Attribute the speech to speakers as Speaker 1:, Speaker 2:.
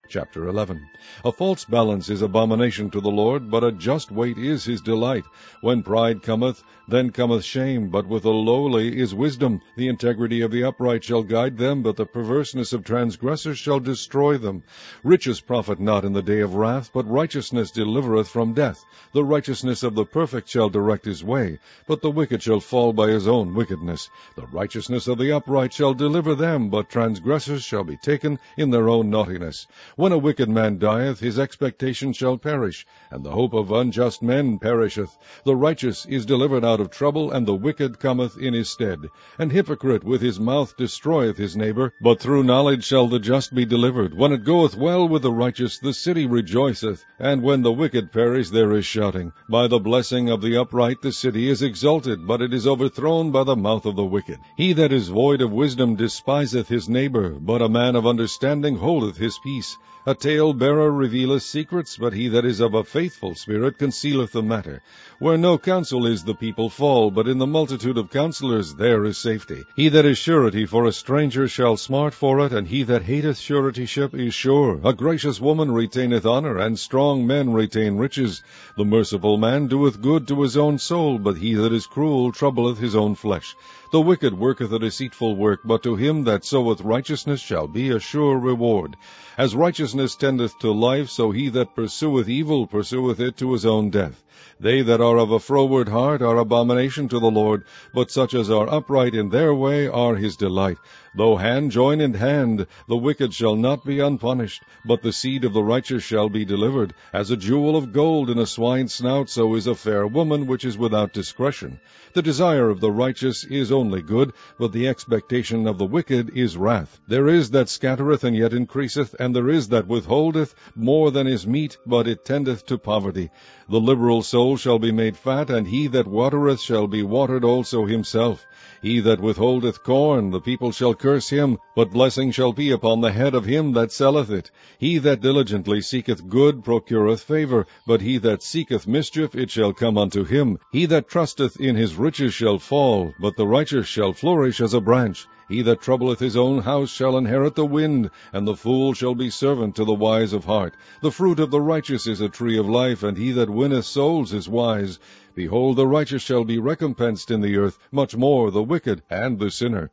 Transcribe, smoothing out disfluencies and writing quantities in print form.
Speaker 1: Chapter 11. A false balance is abomination to the Lord, but a just weight is his delight. When pride cometh, then cometh shame, but with the lowly is wisdom. The integrity of the upright shall guide them, but the perverseness of transgressors shall destroy them. Riches profit not in the day of wrath, but righteousness delivereth from death. The righteousness of the perfect shall direct his way, but the wicked shall fall by his own wickedness. The righteousness of the upright shall deliver them, but transgressors shall be taken in their own naughtiness. When a wicked man dieth, his expectation shall perish, and the hope of unjust men perisheth. The righteous is delivered out of trouble, and the wicked cometh in his stead. An hypocrite with his mouth destroyeth his neighbor, but through knowledge shall the just be delivered. When it goeth well with the righteous, the city rejoiceth, and when the wicked perish, there is shouting. By the blessing of the upright the city is exalted, but it is overthrown by the mouth of the wicked. He that is void of wisdom despiseth his neighbor, but a man of understanding holdeth his peace. A tale-bearer revealeth secrets, but he that is of a faithful spirit concealeth the matter. Where no counsel is, the people fall, but in the multitude of counselors there is safety. He that is surety for a stranger shall smart for it, and he that hateth suretyship is sure. A gracious woman retaineth honor, and strong men retain riches. The merciful man doeth good to his own soul, but he that is cruel troubleth his own flesh. The wicked worketh a deceitful work, but to him that soweth righteousness shall be a sure reward. As righteousness tendeth to life, so he that pursueth evil pursueth it to his own death. They that are of a froward heart are abomination to the Lord, but such as are upright in their way are his delight. Though hand join in hand, the wicked shall not be unpunished, but the seed of the righteous shall be delivered. As a jewel of gold in a swine's snout, so is a fair woman which is without discretion. The desire of the righteous is only good, but the expectation of the wicked is wrath. There is that scattereth and yet increaseth, and there is that withholdeth more than is meet, but it tendeth to poverty. The liberal soul shall be made fat, and he that watereth shall be watered also himself. He that withholdeth corn, the people shall curse him, but blessing shall be upon the head of him that selleth it. He that diligently seeketh good procureth favor, but he that seeketh mischief, it shall come unto him. He that trusteth in his riches shall fall, but the righteous shall flourish as a branch. He that troubleth his own house shall inherit the wind, and the fool shall be servant to the wise of heart. The fruit of the righteous is a tree of life, and he that winneth souls is wise. Behold, the righteous shall be recompensed in the earth, much more the wicked and the sinner.